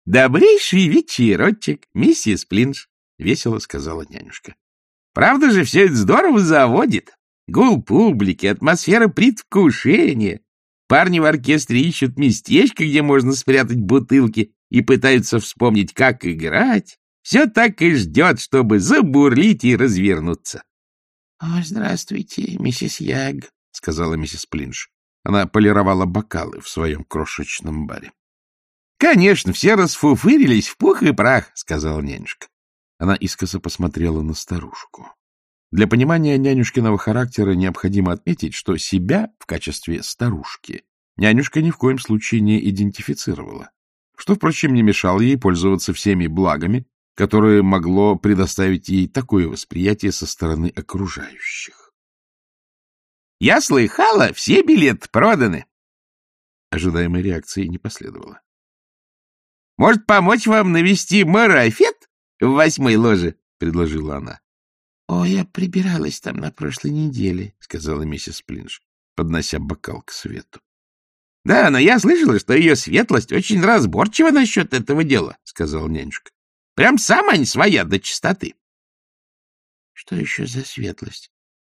— Добрейший вечерочек, миссис Плинш, — весело сказала нянюшка. — Правда же, все это здорово заводит. Гул публики, атмосфера предвкушения. Парни в оркестре ищут местечко, где можно спрятать бутылки, и пытаются вспомнить, как играть. Все так и ждет, чтобы забурлить и развернуться. — Здравствуйте, миссис Яг, — сказала миссис Плинш. Она полировала бокалы в своем крошечном баре. — Конечно, все расфуфырились в пух и прах, — сказала нянюшка. Она искоса посмотрела на старушку. Для понимания нянюшкиного характера необходимо отметить, что себя в качестве старушки нянюшка ни в коем случае не идентифицировала, что, впрочем, не мешало ей пользоваться всеми благами, которые могло предоставить ей такое восприятие со стороны окружающих. — Я слыхала, все билеты проданы. Ожидаемой реакции не последовало. — Может, помочь вам навести марафет в 8-й ложе? — предложила она. — я прибиралась там на прошлой неделе, — сказала миссис Плинш, поднося бокал к свету. — Да, но я слышала, что ее светлость очень разборчива насчет этого дела, — сказала нянюшка. — Прям сама не своя до чистоты. — Что еще за светлость?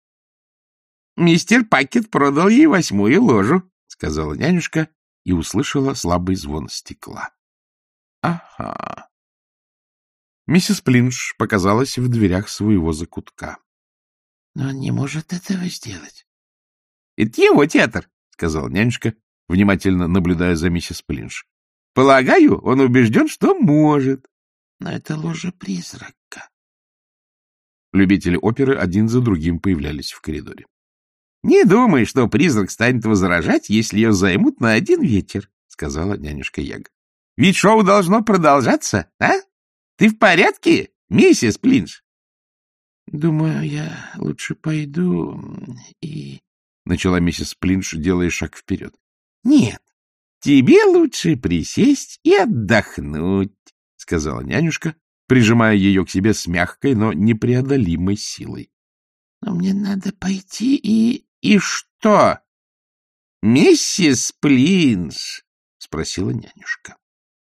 — Мистер Пакет продал ей 8-ю ложу, — сказала нянюшка и услышала слабый звон стекла. — Ага. Миссис Плинш показалась в дверях своего закутка. — Но он не может этого сделать. — Это его театр, — сказала нянюшка, внимательно наблюдая за миссис Плинш. — Полагаю, он убежден, что может. — Но это ложа призрака. Любители оперы один за другим появлялись в коридоре. — Не думай, что призрак станет возражать, если ее займут на один вечер, — сказала нянюшка Яг. — Ведь шоу должно продолжаться, а? Ты в порядке, миссис Плинш? — Думаю, я лучше пойду и... — начала миссис Плинш, делая шаг вперед. — Нет, тебе лучше присесть и отдохнуть, — сказала нянюшка, прижимая ее к себе с мягкой, но непреодолимой силой. — Но мне надо пойти и... — И что? — Миссис Плинш? — спросила нянюшка.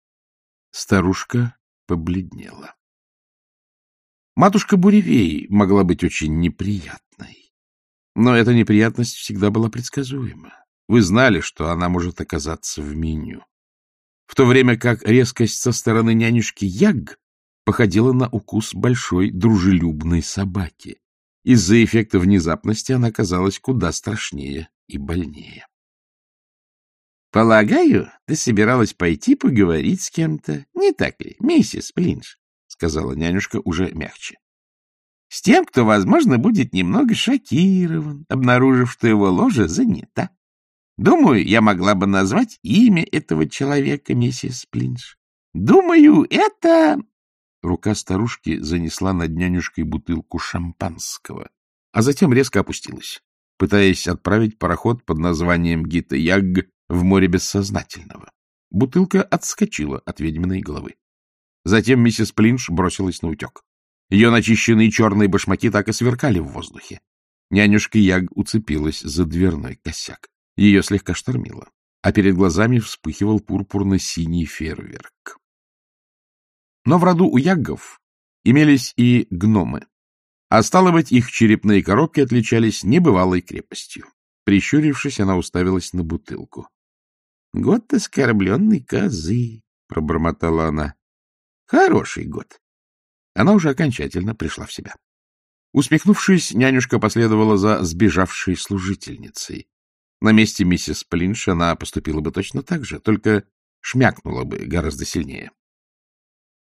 Старушка побледнела. Матушка Буревей могла быть очень неприятной, но эта неприятность всегда была предсказуема. Вы знали, что она может оказаться в меню. В то время как резкость со стороны нянюшки Яг походила на укус большой дружелюбной собаки. Из-за эффекта внезапности она казалась куда страшнее и больнее. — Полагаю, ты собиралась пойти поговорить с кем-то, не так ли, миссис Плинш? — сказала нянюшка уже мягче. — С тем, кто, возможно, будет немного шокирован, обнаружив, что его ложа занята. Думаю, я могла бы назвать имя этого человека, миссис Плинш. Думаю, это... Рука старушки занесла над нянюшкой бутылку шампанского, а затем резко опустилась, пытаясь отправить пароход под названием Гита Яг в море бессознательного. Бутылка отскочила от ведьминой головы. Затем миссис Плинш бросилась наутек. Ее начищенные черные башмаки так и сверкали в воздухе. Нянюшка Яг уцепилась за дверной косяк. Ее слегка штормило, а перед глазами вспыхивал пурпурно-синий фейерверк. Но в роду у Яггов имелись и гномы, а стало быть, их черепные коробки отличались небывалой крепостью. Прищурившись, она уставилась на бутылку. — Год оскорбленной козы, — пробормотала она. — Хороший год. Она уже окончательно пришла в себя. Усмехнувшись, нянюшка последовала за сбежавшей служительницей. На месте миссис Плинш она поступила бы точно так же, только шмякнула бы гораздо сильнее.